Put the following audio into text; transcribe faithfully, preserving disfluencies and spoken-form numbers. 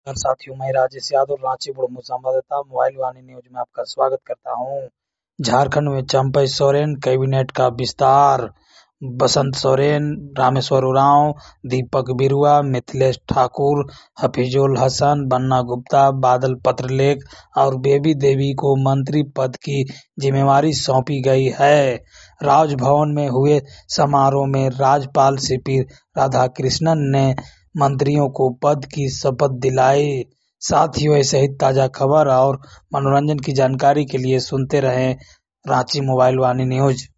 नमस्कार साथियों, मैं राजेश यादव रांची बुढ़मू संवाददाता मोबाइल वाणी न्यूज में आपका स्वागत करता हूं। झारखंड में चंपई सोरेन कैबिनेट का विस्तार। बसंत सोरेन, रामेश्वर उरांव, दीपक बिरुआ, मिथिलेश ठाकुर, हफीजुल हसन, बन्ना गुप्ता, बादल पत्रलेख और बेबी देवी को मंत्री पद की जिम्मेवारी सौंपी गई है। राजभवन में हुए समारोह में राज्यपाल सीपी राधाकृष्णन ने मंत्रियों को पद की शपथ दिलाई। साथियों, ऐसे ही ताजा खबर और मनोरंजन की जानकारी के लिए सुनते रहें रांची मोबाइल वाणी न्यूज।